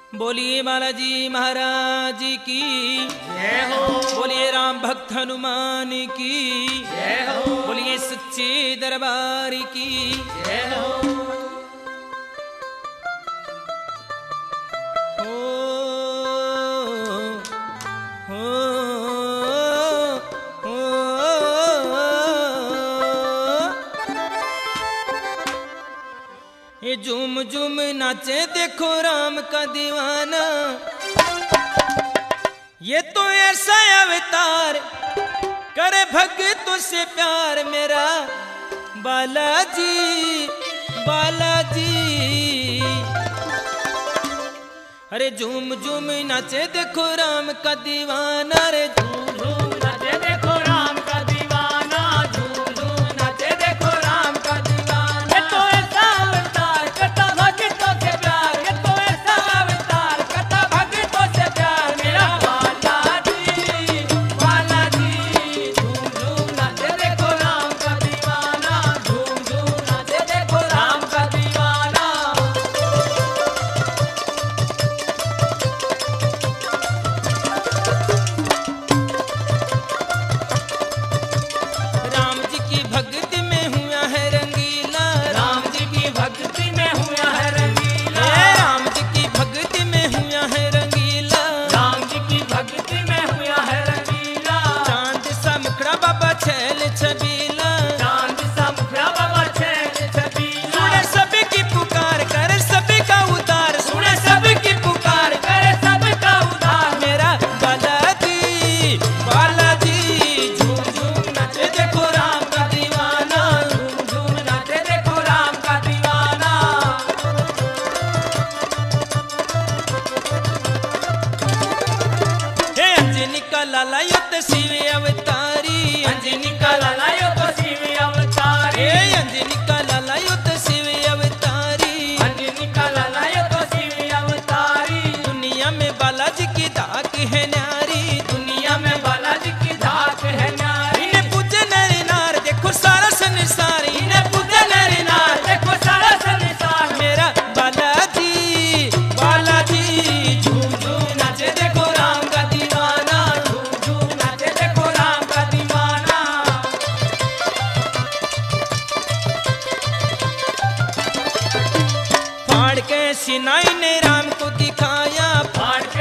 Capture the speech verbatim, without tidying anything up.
बोलिए बालाजी महाराज की जय हो। बोलिए राम भक्त हनुमान की जय हो। बोलिए सच्चे दरबार की जय हो। हो हो ये झूम झूम नाचे देखो राम का दीवाना, ये तो ऐसा अवतार करे भक्तों से प्यार मेरा बालाजी बालाजी। अरे झूम झूम नाचे देखो राम का दीवाना, रे झूम झूम नाचे देखो राम का दीवाना, झूम झूम नाचे देखो राम का दीवाना। ये तो ऐसा अवतार करता भक्तों से प्यार, ये तो ऐसा अवतार करता भक्तों से प्यार मेरा बालाजी बालाजी। झूम झूम नाचे देखो राम का दीवाना, झूम झूम नाचे देखो राम का दीवाना। राम जी की भक्ति में हुआ है रंगीला, राम जी की भक्ति में हुआ है रंगीला, राम जी की भक्ति में हुआ है रंगीला, राम जी की भक्ति में हुआ है रंगीला। चांद सा मुखड़ा बाबा छैल छबीला, चांद सा मुखड़ा बाबा छैल छबीला। सुने सभी की पुकार करे सभी का उद्धार, सुने सभी की पुकार करे सभी का उद्धार मेरा बालाजी बालाजी। झूम झूम नाचे देखो राम का दीवाना, झूम झूम नाचे देखो राम का दीवाना। हे अंजनी का लाला यो तो शिव अवतारी, अंजनी का लाला यो तो शिव अवतारी, हे अंजनी का लाला यो तो शिव अवतारी, अंजनी का लाला यो तो शिव अवतारी। दुनिया में बालाजी की धाक है न्यारी, दुनिया में बालाजी की धाक है न्यारी। इन्हें पूजे नर नार देखो सारा संसार, इन्हें पूजे नर नार देखो सारा संसार मेरा बालाजी बालाजी। झूम झूम नाचे देखो राम का दीवाना, झूम झूम नाचे देखो राम का दीवाना। फाड़ के सिनाई ने राम को दिखाया, फाड़ के